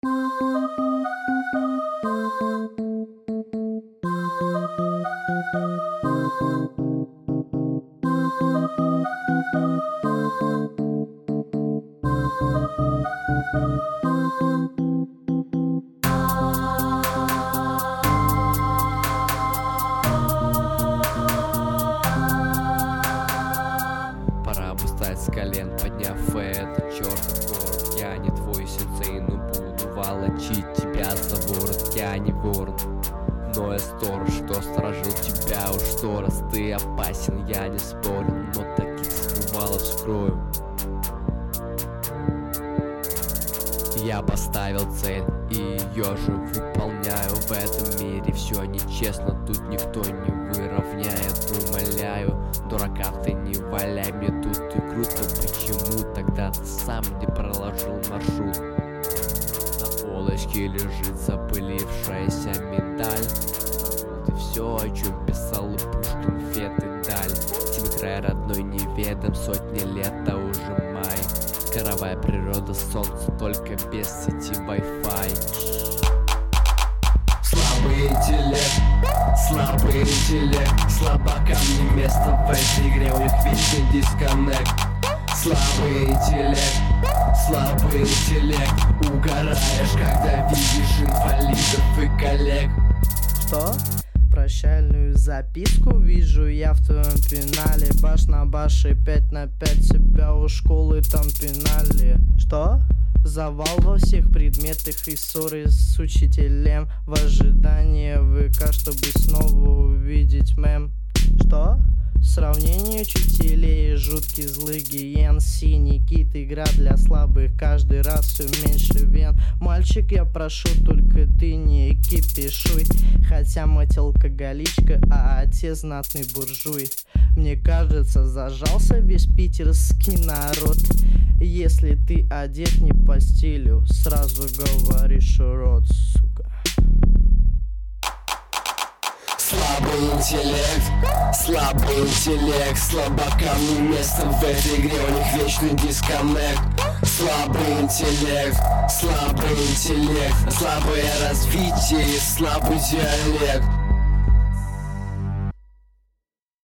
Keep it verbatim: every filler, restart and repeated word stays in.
Пора бы встать с колен, подняв этот чертов город. Я не твой сенсей, но буду волочить тебя за ворот. Я не ворон, но я сторож, что сторожил тебя уж сто раз. Ты опасен, я не спорю, но таких скрывалов скрою. Я поставил цель и ее же выполняю. В этом мире все нечестно, тут никто не выровняет. Умоляю, дурака ты не валяй, мне тут и круто. Почему тогда ты сам не проложил маршрут? На полочке лежит запылившаяся медаль. Забыл ты все, о чем писал и Пушкин, Фет и Даль. Тебе край родной неведом, сотни лет, а уже май. Коровая природа, солнце, только без сети Wi-Fi. Слабый интеллект, слабый интеллект, слабакам не место в этой игре, у них вечный дисконнект. Слабый интеллект, слабый интеллект, угораешь, когда видишь инвалидов и коллег. Что? Прощальную записку вижу я в твоем пенале. Баш на баш и пять на пять, тебя у школы там пинали. Что? Завал во всех предметах и ссоры с учителем в ожидании ВК, чтобы снова увидеть мем. Что? Сравнение учителей, жуткий злый гиен, синий кит, игра для слабых, каждый раз все меньше вен. Мальчик, я прошу, только ты не кипишуй, хотя мать алкоголичка, а отец знатный буржуй. Мне кажется, зажался весь питерский народ. Если ты одет не по стилю, сразу говоришь урод, сука. Слабый интеллект, слабый интеллект, слабакам не место в этой игре, у них вечный дисконнект. Слабый интеллект, слабый интеллект, слабое развитие и слабый диалект.